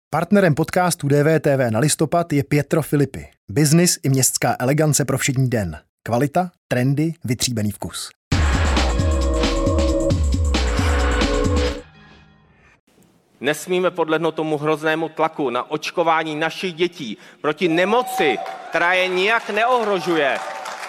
Partnerem podcastu DVTV na listopad je Pietro Filippi. Biznis i městská elegance pro všední den. Kvalita, trendy, vytříbený vkus. Nesmíme podlehnout tomu hroznému tlaku na očkování našich dětí proti nemoci, která je nijak neohrožuje.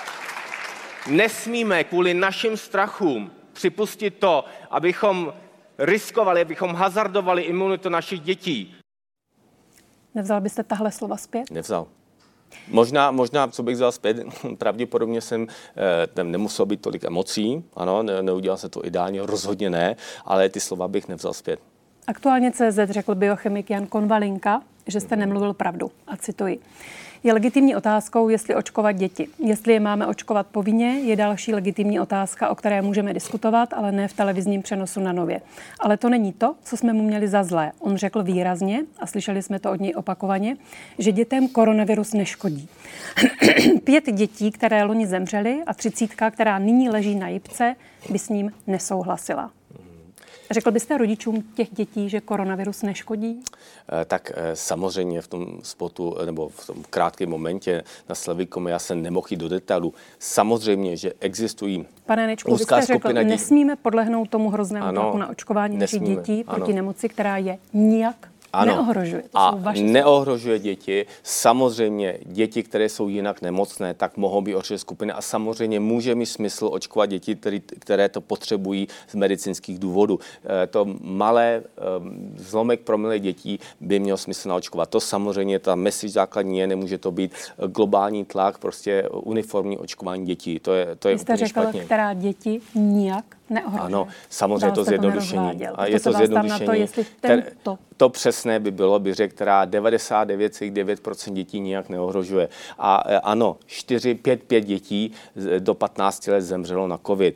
Nesmíme kvůli našim strachům připustit to, abychom riskovali, abychom hazardovali imunitu našich dětí. Nevzal byste tahle slova zpět? Nevzal. Možná, co bych vzal zpět, pravděpodobně jsem nemusel být tolik emocí, ano, neudělal se to ideálně, rozhodně ne, ale ty slova bych nevzal zpět. Aktuálně CZ řekl biochemik Jan Konvalinka, že jste nemluvil pravdu. A cituji. Je legitimní otázkou, jestli očkovat děti. Jestli je máme očkovat povinně, je další legitimní otázka, o které můžeme diskutovat, ale ne v televizním přenosu na Nově. Ale to není to, co jsme mu měli za zlé. On řekl výrazně, a slyšeli jsme to od něj opakovaně, že dětem koronavirus neškodí. 5 dětí, které loni zemřely, a 30, která nyní leží na jipce, by s ním nesouhlasila. Řekl byste rodičům těch dětí, že koronavirus neškodí? Tak samozřejmě v tom spotu nebo v tom krátkém momentě na Slavikom já jsem nemohl jít do detailu. Samozřejmě, že existují Pane Nečku, vy jste řekl, nesmíme podlehnout tomu hroznému tlaku na očkování našich dětí proti nemoci, která je nijak neohrožuje. A neohrožuje děti. Samozřejmě děti, které jsou jinak nemocné, tak mohou být ohrožené skupiny a samozřejmě může mít smysl očkovat děti, které to potřebují z medicínských důvodů. To malé zlomek promile dětí by mělo smysl naočkovat. To samozřejmě ta message základní je, nemůže to být globální tlak, prostě uniformní očkování dětí. To je Vy jste řekl, špatně. Která děti nijak neohrožuje. Ano, samozřejmě to zjednodušení. A je to zjednodušení. To přesné by bylo, by řekl, která 99,9% dětí nijak neohrožuje. A ano, 5 dětí do 15 let zemřelo na covid.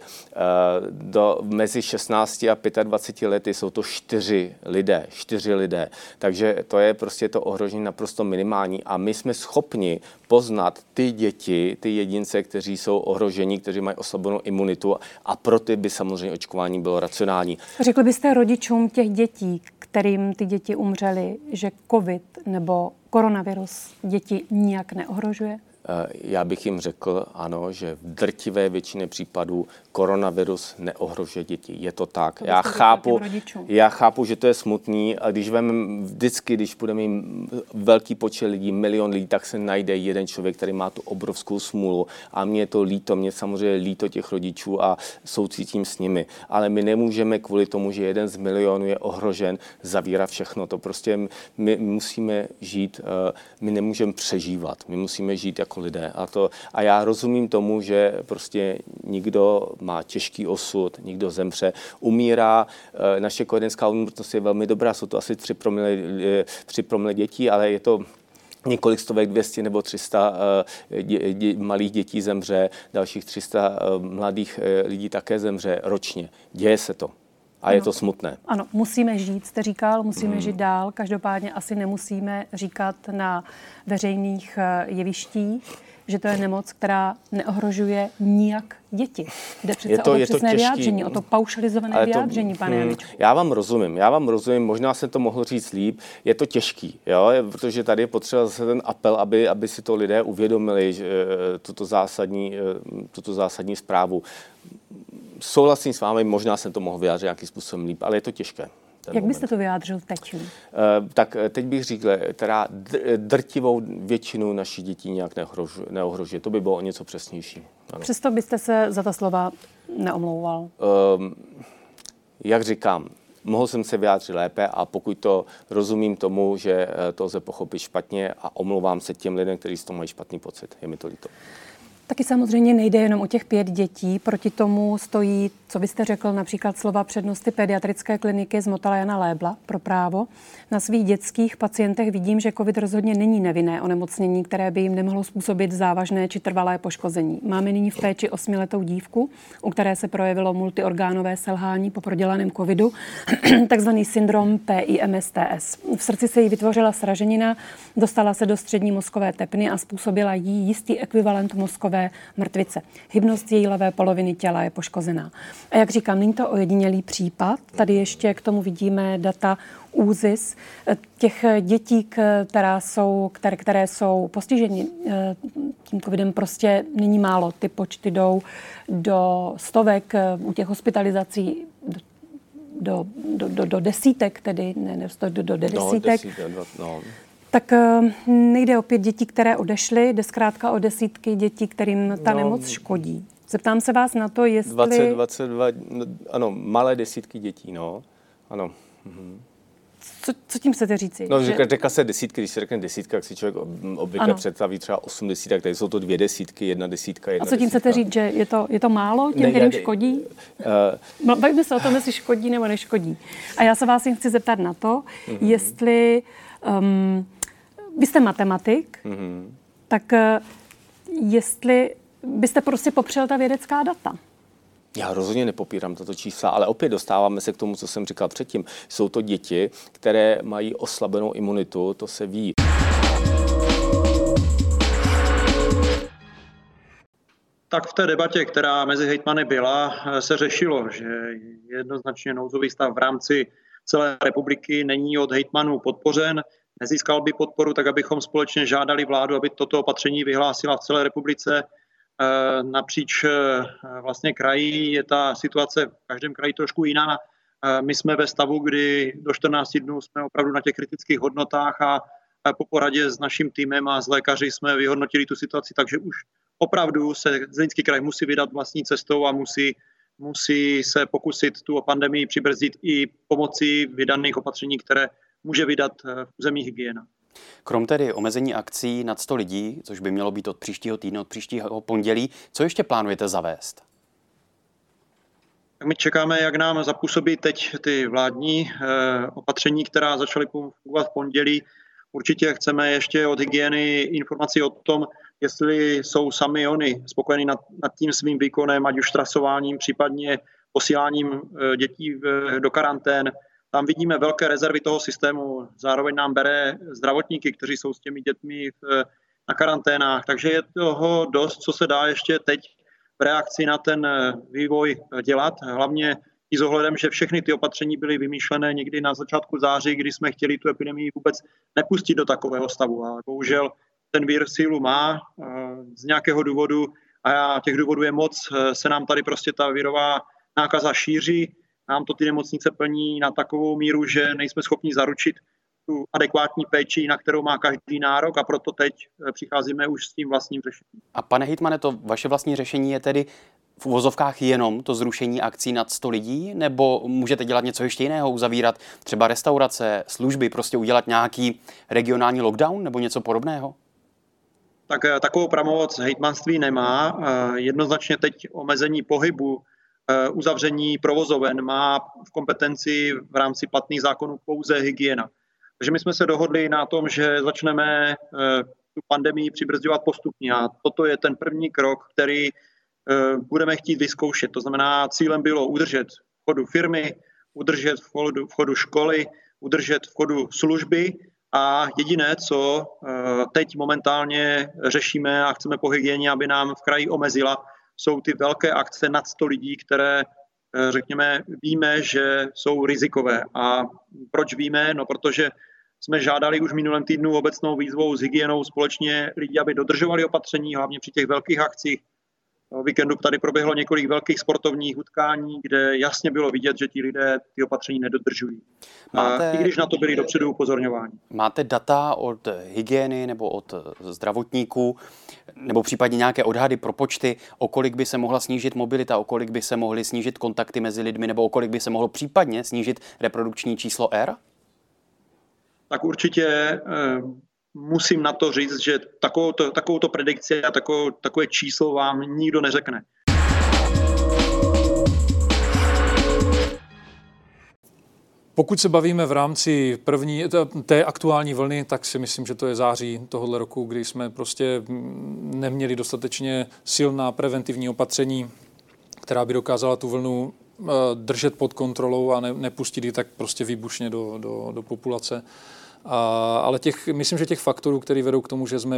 Mezi 16 a 25 lety jsou to 4 lidé. Takže to je prostě to ohrožení naprosto minimální. A my jsme schopni poznat ty děti, ty jedince, kteří jsou ohroženi, kteří mají oslabenou imunitu a pro ty by samozřejmě očkování bylo racionální. Řekl byste rodičům těch dětí, kterým ty děti umřely, že covid nebo koronavirus děti nijak neohrožuje? Já bych jim řekl, ano, že v drtivé většině případů koronavirus neohrožuje děti. Je to tak. Já chápu, že to je smutný, a když budeme mít velký počet lidí, 1 milion lidí, tak se najde jeden člověk, který má tu obrovskou smůlu. A mě je to líto, mě samozřejmě líto těch rodičů a soucítím s nimi. Ale my nemůžeme kvůli tomu, že 1 z milionů je ohrožen, zavírat všechno. To prostě my musíme žít, my nemůžeme přežívat. My musíme žít jako lidé. A já rozumím tomu, že prostě nikdo má těžký osud, nikdo zemře, umírá. Naše kojenecká úmrtnost je velmi dobrá, jsou to asi 3 promile dětí, ale je to několik stovek, 200 nebo 300 malých dětí zemře, dalších 300 mladých lidí také zemře ročně. Děje se to. A je to smutné. Ano, musíme žít, jste říkal, musíme žít dál. Každopádně asi nemusíme říkat na veřejných jevištích, že to je nemoc, která neohrožuje nijak děti. Jde přece o to přesné vyjádření, o to paušalizované vyjádření, pane Janičku. Já vám rozumím, možná jsem to mohl říct líp, je to těžký, jo? Protože tady je potřeba zase ten apel, aby si to lidé uvědomili, tuto zásadní zprávu. Souhlasím s vámi, možná jsem to mohl vyjádřit nějakým způsobem líp, ale je to těžké. Jak byste to vyjádřil teď? Tak teď bych řekl, která drtivou většinu našich dětí nějak neohrožuje. To by bylo o něco přesnější. Ano. Přesto byste se za ta slova neomlouval? Jak říkám, mohl jsem se vyjádřit lépe a pokud to rozumím tomu, že to lze pochopit špatně a omlouvám se těm lidem, kteří z toho mají špatný pocit. Je mi to líto. Taky samozřejmě nejde jenom o těch 5 dětí. Proti tomu stojí, co byste řekl, například slova přednosty pediatrické kliniky z Motala Jana Lébla pro Právo. Na svých dětských pacientech vidím, že covid rozhodně není nevinné onemocnění, které by jim nemohlo způsobit závažné či trvalé poškození. Máme nyní v péči 8letou dívku, u které se projevilo multiorgánové selhání po prodělaném covidu, takzvaný syndrom PIMSTS. V srdci se jí vytvořila sraženina, dostala se do střední mozkové tepny a způsobila jí jistý ekvivalent mozkové mozkové mrtvice. Hybnost její levé poloviny těla je poškozená. A jak říkám, není to ojedinělý případ. Tady ještě k tomu vidíme data ÚZIS. Těch dětí, které jsou postiženy tím covidem, prostě není málo. Ty počty jdou do stovek, u těch hospitalizací do desítek, tedy ne do desítek. Tak nejde o 5 dětí, které odešly, jde zkrátka o desítky dětí, kterým ta nemoc škodí. Zeptám se vás na to, jestli... 22, ano, malé desítky dětí, no, ano. Co tím chcete říci? No, řekla se desítky, když se řekne desítka, tak si člověk obvykle představí třeba 8 desítek, tady jsou to 2 desítky, 1 desítka, 1 A co tím chcete říct, že je to málo těm, kterým škodí? Bavíme se o tom, jestli škodí nebo neškodí. A já se vás jen chci zeptat na to, jestli... vy jste matematik, tak jestli byste prostě popřel ta vědecká data. Já rozhodně nepopírám tato čísla, ale opět dostáváme se k tomu, co jsem říkal předtím. Jsou to děti, které mají oslabenou imunitu, to se ví. Tak v té debatě, která mezi hejtmany byla, se řešilo, že jednoznačně nouzový stav v rámci celé republiky není od hejtmanů podpořen. Nezískal by podporu, tak abychom společně žádali vládu, aby toto opatření vyhlásila v celé republice. Napříč vlastně kraji je ta situace v každém kraji trošku jiná. My jsme ve stavu, kdy do 14 dnů jsme opravdu na těch kritických hodnotách a po poradě s naším týmem a s lékaři jsme vyhodnotili tu situaci, takže už opravdu se Zlínský kraj musí vydat vlastní cestou a musí se pokusit tu pandemii přibrzdit i pomocí vydaných opatření, které může vydat v území hygiena. Krom tedy omezení akcí nad 100 lidí, což by mělo být od příštího týdne, od příštího pondělí, co ještě plánujete zavést? Tak my čekáme, jak nám zapůsobí teď ty vládní opatření, která začaly fungovat v pondělí. Určitě chceme ještě od hygieny informací o tom, jestli jsou sami oni spokojení nad tím svým výkonem, ať už trasováním, případně posíláním dětí do karantén. Tam vidíme velké rezervy toho systému, zároveň nám bere zdravotníky, kteří jsou s těmi dětmi na karanténách, takže je toho dost, co se dá ještě teď v reakci na ten vývoj dělat, hlavně i s ohledem, že všechny ty opatření byly vymýšlené někdy na začátku září, kdy jsme chtěli tu epidemii vůbec nepustit do takového stavu, ale bohužel ten vír sílu má z nějakého důvodu a těch důvodů je moc, se nám tady prostě ta virová nákaza šíří. Nám to ty nemocnice plní na takovou míru, že nejsme schopni zaručit tu adekvátní péči, na kterou má každý nárok a proto teď přicházíme už s tím vlastním řešením. A pane hejtmane, to vaše vlastní řešení je tedy v uvozovkách jenom to zrušení akcí nad 100 lidí, nebo můžete dělat něco ještě jiného, uzavírat třeba restaurace, služby, prostě udělat nějaký regionální lockdown nebo něco podobného? Tak takovou pravomoc hejtmanství nemá. Jednoznačně teď omezení pohybu, uzavření provozoven má v kompetenci v rámci platných zákonů pouze hygiena. Takže my jsme se dohodli na tom, že začneme tu pandemii přibrzďovat postupně a toto je ten první krok, který budeme chtít vyzkoušet. To znamená, cílem bylo udržet v chodu firmy, udržet v chodu školy, udržet v chodu služby a jediné, co teď momentálně řešíme a chceme po hygieně, aby nám v kraji omezila, jsou ty velké akce nad 100 lidí, které, řekněme, víme, že jsou rizikové. A proč víme? No, protože jsme žádali už v minulém týdnu obecnou výzvou s hygienou společně lidi, aby dodržovali opatření, hlavně při těch velkých akcích. O víkendu tady proběhlo několik velkých sportovních utkání, kde jasně bylo vidět, že ti lidé ty opatření nedodržují. I když na to byli dopředu upozorňováni. Máte data od hygieny nebo od zdravotníků, nebo případně nějaké odhady, propočty, o kolik by se mohla snížit mobilita, o kolik by se mohly snížit kontakty mezi lidmi, nebo o kolik by se mohlo případně snížit reprodukční číslo R? Tak určitě musím na to říct, že takovouto predikci a takové číslo vám nikdo neřekne. Pokud se bavíme v rámci té aktuální vlny, tak si myslím, že to je září tohoto roku, kdy jsme prostě neměli dostatečně silná preventivní opatření, která by dokázala tu vlnu držet pod kontrolou a nepustit ji tak prostě výbušně do populace. Ale myslím, že těch faktorů, které vedou k tomu, že jsme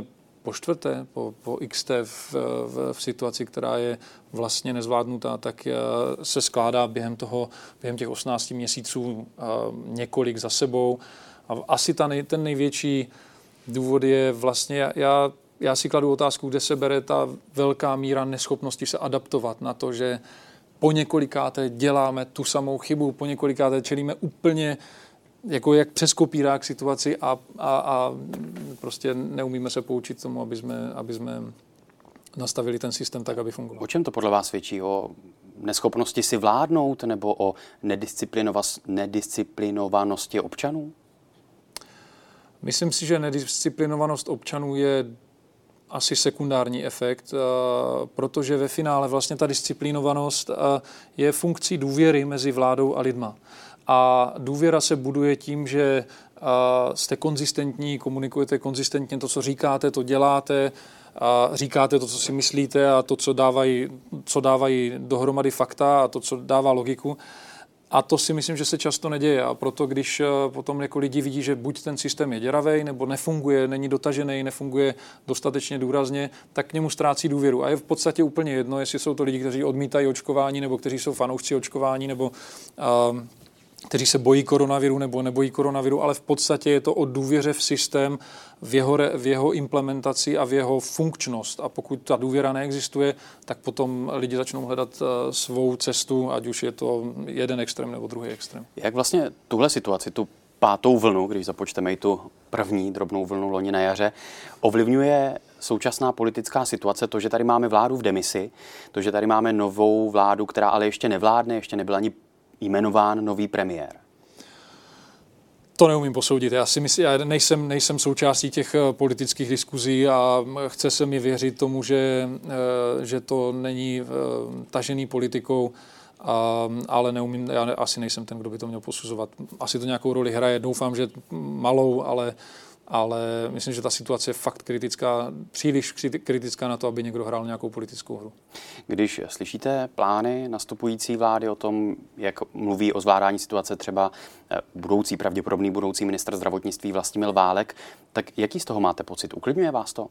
po čtvrté, po XT v situaci, která je vlastně nezvládnutá, tak se skládá během těch 18 měsíců několik za sebou. A asi ten největší důvod je vlastně, já si kladu otázku, kde se bere ta velká míra neschopnosti se adaptovat na to, že po několikáté děláme tu samou chybu, po několikáté čelíme úplně jako jak přes kopírák situaci a prostě neumíme se poučit tomu, aby jsme nastavili ten systém tak, aby fungoval. O čem to podle vás svědčí? O neschopnosti si vládnout nebo o nedisciplinovanosti občanů? Myslím si, že nedisciplinovanost občanů je asi sekundární efekt, protože ve finále vlastně ta disciplinovanost je funkcí důvěry mezi vládou a lidma. A důvěra se buduje tím, že jste konzistentní, komunikujete konzistentně to, co říkáte, to děláte, říkáte to, co si myslíte a to, co dávají dohromady fakta a to, co dává logiku. A to si myslím, že se často neděje. A proto, když potom jako lidi vidí, že buď ten systém je děravej, nebo nefunguje, není dotažený, nefunguje dostatečně důrazně, tak k němu ztrácí důvěru. A je v podstatě úplně jedno, jestli jsou to lidi, kteří odmítají očkování, nebo kteří jsou fanoušci očkování, nebo kteří se bojí koronaviru nebo nebojí koronaviru, ale v podstatě je to o důvěře v systém, v jeho implementaci a v jeho funkčnost. A pokud ta důvěra neexistuje, tak potom lidi začnou hledat svou cestu, ať už je to jeden extrém nebo druhý extrém. Jak vlastně tuhle situaci, tu pátou vlnu, když započteme i tu první drobnou vlnu loni na jaře, ovlivňuje současná politická situace, to, že tady máme vládu v demisi, to, že tady máme novou vládu, která ale ještě nevládne, ještě nebyl ani jmenován nový premiér? To neumím posoudit. Já si myslím, já nejsem součástí těch politických diskuzí a chce se mi věřit tomu, že to není tažený politikou, ale neumím, já asi nejsem ten, kdo by to měl posuzovat. Asi to nějakou roli hraje, doufám, že malou, ale myslím, že ta situace je fakt kritická, příliš kritická na to, aby někdo hrál nějakou politickou hru. Když slyšíte plány nastupující vlády o tom, jak mluví o zvládání situace třeba pravděpodobný budoucí ministr zdravotnictví Vlastimil Válek, tak jaký z toho máte pocit? Uklidňuje vás to?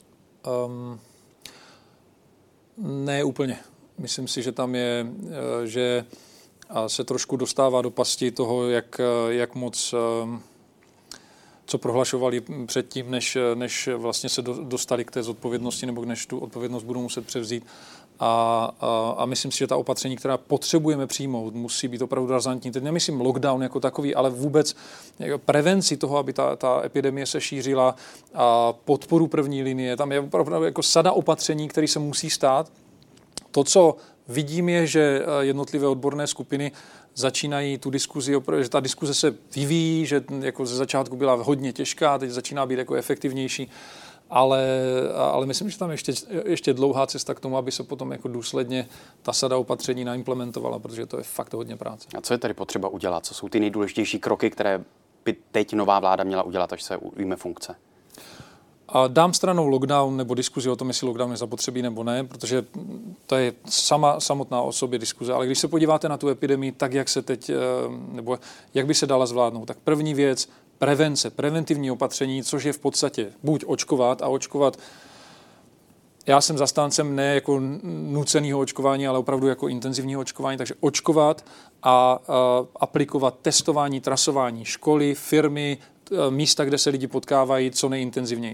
Ne úplně. Myslím si, že tam je, že se trošku dostává do pasti toho, jak moc co prohlašovali předtím, než vlastně se dostali k té zodpovědnosti nebo než tu odpovědnost budou muset převzít. A myslím si, že ta opatření, která potřebujeme přijmout, musí být opravdu razantní. Teď nemyslím lockdown jako takový, ale vůbec prevenci toho, aby ta epidemie se šířila, a podporu první linie. Tam je opravdu jako sada opatření, které se musí stát. To, co vidím, je, že jednotlivé odborné skupiny začínají tu diskuzi, že ta diskuze se vyvíjí, že jako ze začátku byla hodně těžká, teď začíná být jako efektivnější, ale myslím, že tam ještě dlouhá cesta k tomu, aby se potom jako důsledně ta sada opatření naimplementovala, protože to je fakt hodně práce. A co je tady potřeba udělat? Co jsou ty nejdůležitější kroky, které by teď nová vláda měla udělat, až se ujme funkce? A dám stranou lockdown nebo diskuzi o tom, jestli lockdown je zapotřebí nebo ne, protože to je samotná o sobě diskuze. Ale když se podíváte na tu epidemii, tak jak se teď, nebo jak by se dala zvládnout, tak první věc, prevence, preventivní opatření, což je v podstatě buď očkovat a očkovat. Já jsem zastáncem ne jako nuceného očkování, ale opravdu jako intenzivního očkování, takže očkovat a aplikovat testování, trasování, školy, firmy, místa, kde se lidi potkávají co nejintenzivněji.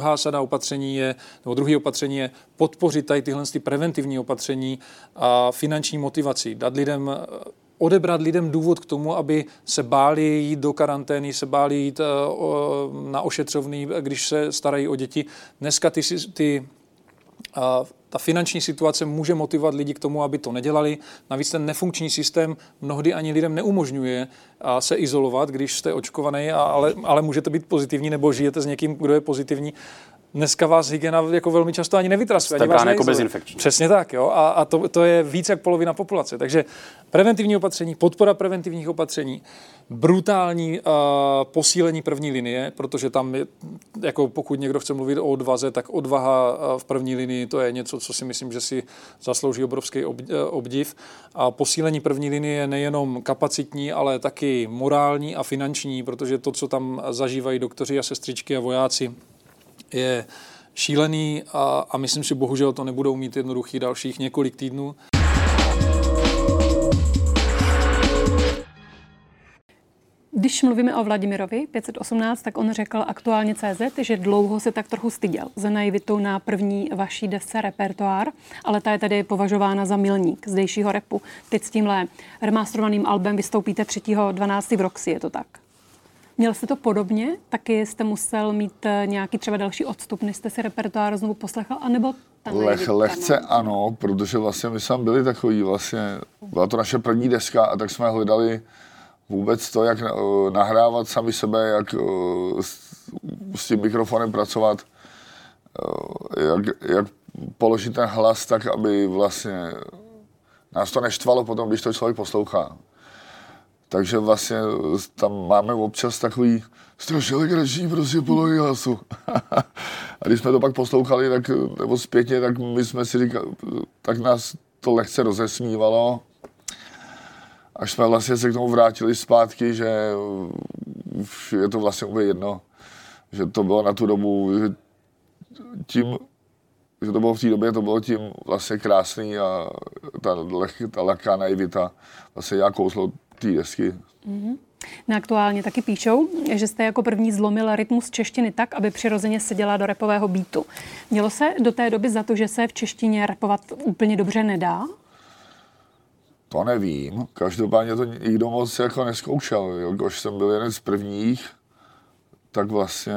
Druhý opatření je podpořit tady tyhle preventivní opatření a finanční motivaci. Odebrat lidem důvod k tomu, aby se báli jít do karantény, se báli jít na ošetřovný, když se starají o děti. Dneska ta finanční situace může motivovat lidi k tomu, aby to nedělali. Navíc ten nefunkční systém mnohdy ani lidem neumožňuje se izolovat, když jste očkovaný, ale můžete být pozitivní nebo žijete s někým, kdo je pozitivní. Dneska vás hygiena jako velmi často ani nevytrasuje. Jste brán jako bezinfekční. Přesně tak, jo. A to je víc jak polovina populace. Takže preventivní opatření, podpora preventivních opatření, brutální posílení první linie, protože tam je, jako pokud někdo chce mluvit o odvaze, tak odvaha v první linii, to je něco, co si myslím, že si zaslouží obrovský obdiv. A posílení první linie je nejenom kapacitní, ale taky morální a finanční, protože to, co tam zažívají doktoři a sestřičky a vojáci, šílený a myslím si, bohužel to nebudou mít jednoduchý dalších několik týdnů. Když mluvíme o Vladimirovi 518, tak on řekl aktuálně CZ, že dlouho se tak trochu styděl za naivitu na první vaší desce Repertoár, ale ta je tady považována za milník zdejšího rapu. Teď s tímhle remasterovaným albem vystoupíte 3.12. v Roxy, je to tak? Měl jste to podobně? Taky jste musel mít nějaký třeba další odstup, než jste si Repertoár znovu poslechl, anebo lehce ano, protože vlastně my jsme byli takový vlastně, byla to naše první deska a tak jsme hledali vůbec to, jak nahrávat sami sebe, jak s tím mikrofonem pracovat, jak položit ten hlas tak, aby vlastně nás to neštvalo potom, když to člověk poslouchá. Takže vlastně tam máme občas takový strašně legrační prostě polohy hlasu. A když jsme to pak poslouchali, tak, nebo zpětně, tak my jsme si říkali, tak nás to lehce rozesmívalo. Až jsme vlastně se k tomu vrátili zpátky, že je to vlastně úplně jedno, že to bylo na tu dobu, že to bylo v té době, to bylo tím vlastně krásný a ta lehká naivita vlastně já kouzlo té desky. Mm-hmm. Na Aktuálně taky píšou, že jste jako první zlomil rytmus češtiny tak, aby přirozeně seděla do rapového beatu. Mělo se do té doby za to, že se v češtině rapovat úplně dobře nedá? To nevím. Každopádně to nikdo moc jako nezkoušel. Když jsem byl jeden z prvních, tak vlastně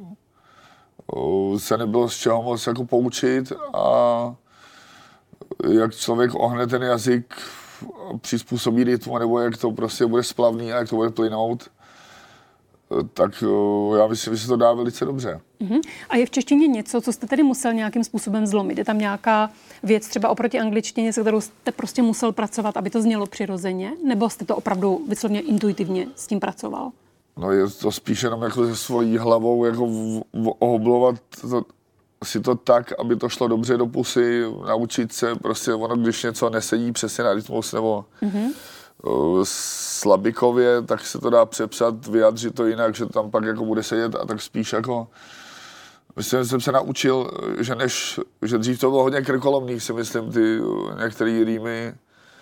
se nebylo z čeho moc jako poučit a jak člověk ohne ten jazyk, přizpůsobí rytmu, nebo jak to prostě bude splavný a jak to bude plynout, tak já myslím, že se to dá velice dobře. Uh-huh. A je v češtině něco, co jste tedy musel nějakým způsobem zlomit? Je tam nějaká věc třeba oproti angličtině, se kterou jste prostě musel pracovat, aby to znělo přirozeně? Nebo jste to opravdu vyslovně intuitivně s tím pracoval? No je to spíš jenom jako se svojí hlavou jako ohoblovat si to tak, aby to šlo dobře do pusy, naučit se prostě ono, když něco nesedí přesně na rytmus nebo slabikově, tak se to dá přepsat, vyjádřit to jinak, že tam pak jako bude sedět a tak spíš jako myslím, že jsem se naučil, že dřív to bylo hodně krkolomný, si myslím, ty některé rýmy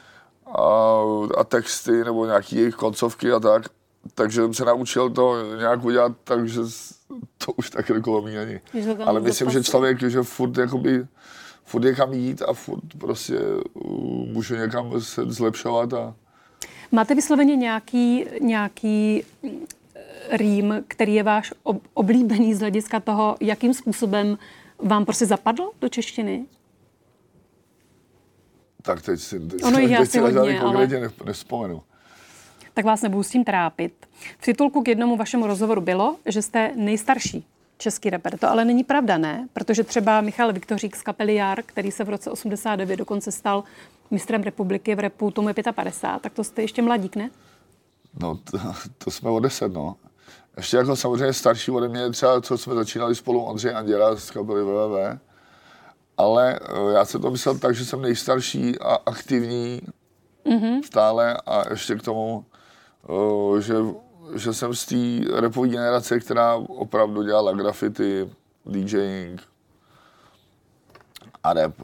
a texty nebo nějaké jejich koncovky a tak. Takže jsem se naučil to nějak udělat, takže to už tak krkolomný není. Ale myslím, že člověk, že furt je kam jít a furt prostě může někam se zlepšovat. Máte vysloveně nějaký rým, který je váš oblíbený z hlediska toho, jakým způsobem vám prostě zapadl do češtiny? Tak teď si hodně, konkrétně nevzpomenu. Tak vás nebudu s tím trápit. V titulku k jednomu vašemu rozhovoru bylo, že jste nejstarší český rapper. To ale není pravda, ne? Protože třeba Michal Viktořík z kapely Jar, který se v roce 89 dokonce stal mistrem republiky v rapu, tomu je 55, tak to jste ještě mladík, ne? No, to jsme o 10, no. Ještě jako samozřejmě starší ode mě, třeba co jsme začínali spolu Ondřej Anděla z kapely WWW, ale já jsem to myslel tak, že jsem nejstarší a aktivní stále a ještě k tomu, že jsem z té rapové generace, která opravdu dělala graffiti, DJing a rap.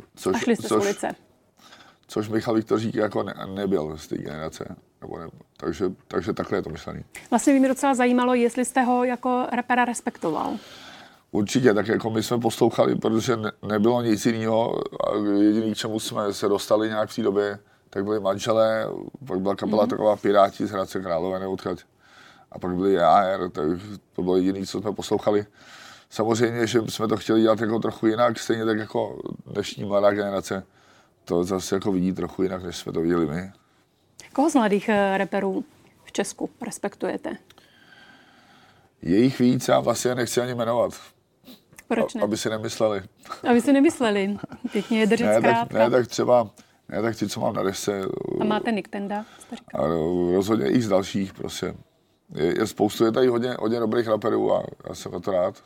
Což Michal Viktořík jako nebyl z té generace. Takže takhle je to myšlený. Vlastně by mě docela zajímalo, jestli jste ho jako rapera respektoval. Určitě, tak jako my jsme poslouchali, protože nebylo nic jiného a jediný, k čemu jsme se dostali nějak v té době, tak byli Manželé, pak byla kapela taková Piráti z Hradce Králové neodchať a pak byli AR, tak to bylo jediné, co jsme poslouchali. Samozřejmě, že jsme to chtěli dělat jako trochu jinak, stejně tak jako dnešní mladá generace to zase jako vidí trochu jinak, než jsme to viděli my. Koho z mladých rapperů v Česku respektujete? Je jich víc, já vlastně nechci ani jmenovat. Proč ne? Aby si nemysleli. Aby si nemysleli. Pěkně je držet zkrátka. Ne, tak ti, co mám na desce. A máte Nick Tenda? A rozhodně i z dalších, prostě. Je spoustu, je tady hodně dobrých raperů a já jsem na to rád.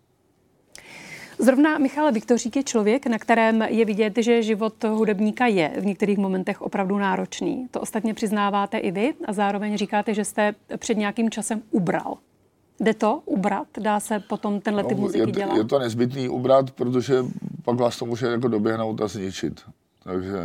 Zrovna Michal Viktořík je člověk, na kterém je vidět, že život hudebníka je v některých momentech opravdu náročný. To ostatně přiznáváte i vy a zároveň říkáte, že jste před nějakým časem ubral. Jde to ubrat? Dá se potom tenhle typ muziky dělat? Je to nezbytný ubrat, protože pak vás to může jako doběhnout a zničit. Takže...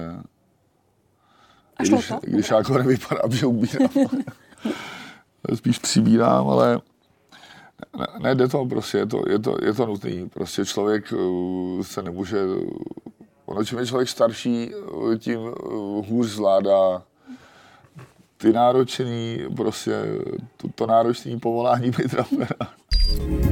A šlo to? Když jako nevypadám, že ubírám. Spíš přibírám, ale ne, jde to prostě, je to nutný. Prostě člověk se nemůže... Čím je člověk starší, tím hůř zvládá ty náročný, prostě to náročný povolání být rapera.